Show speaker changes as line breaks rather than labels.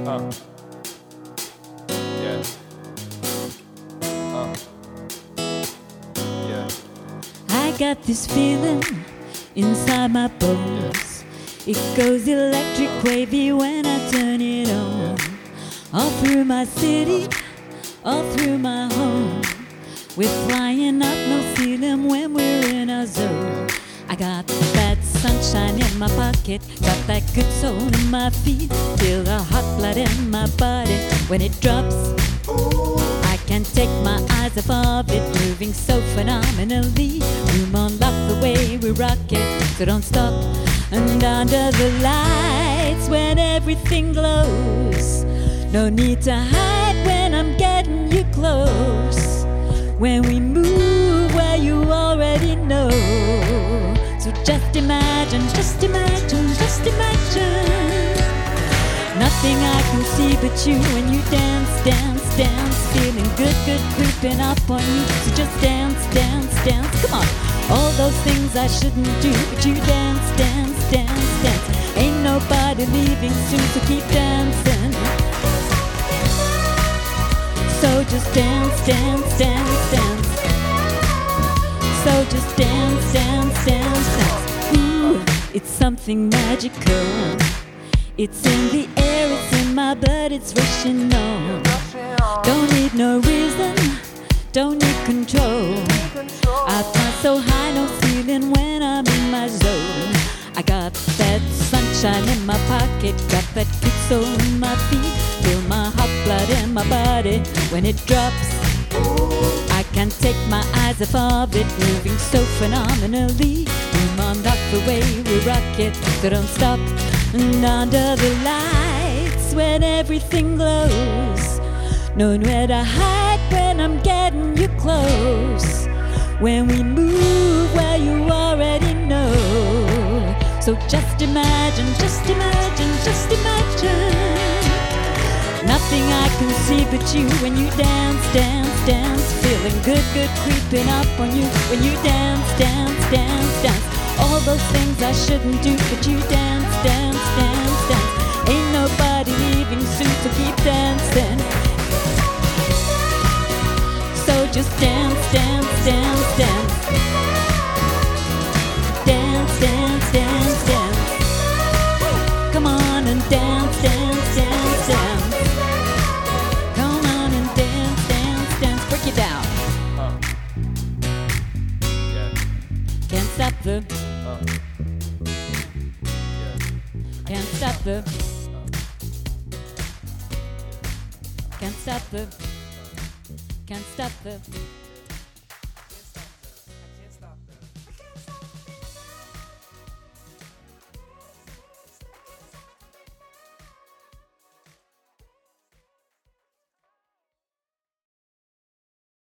Uh, yeah. Yeah.
I got this feeling inside my bones. It goes electric wavy when I turn it on. All through my city, all through my home. We're flying up no ceiling when we're in our zone. I got that sunshine in my pocket, got that good soul in my feet. Feel the hot blood in my body when it drops. I can't take my eyes off of it, moving so phenomenally. Room on lock the way we rock it, so don't stop. And under the lights when everything glows, no need to hide when I'm getting you close. When we move where you already know. So just imagine, just imagine, just imagine. Nothing I can see but you when you dance, dance, dance. Feeling good, good creeping up on you. So just dance, dance, dance. Come on. All those things I shouldn't do, but you dance, dance, dance, dance. Ain't nobody leaving soon, so keep dancing. So just dance, dance, dance, dance. So just dance, dance, dance, dance. Ooh, it's something magical. It's in the air, it's in my blood, it's rushing on. Don't need no reason, don't need control. I fly so high, no ceiling when I'm in my zone. I got that sunshine in my pocket, got that good soul in my feet. Feel my hot blood in my body when it drops. I can't take my eyes off of it, moving so phenomenally. Room on lock the way we rock it, so don't stop. And under the lights when everything glows, nowhere to hide when I'm getting you close. When we move where you already know. So just imagine, just imagine, just imagine. Nothing I can see but you when you dance, dance, dance. Feeling good, good creeping up on you when you dance, dance, dance, dance. All those things I shouldn't do, but you dance, dance, dance, dance. Ain't nobody leaving soon, so keep dancing. So just dance, dance, dance, dance. Dance, dance, dance, dance. Come on and dance, dance, dance, dance. Come on and dance, dance, dance. Break it down.
Yeah.
Can't stop the,
Yeah.
can't stop the, can't stop the, can't stop the.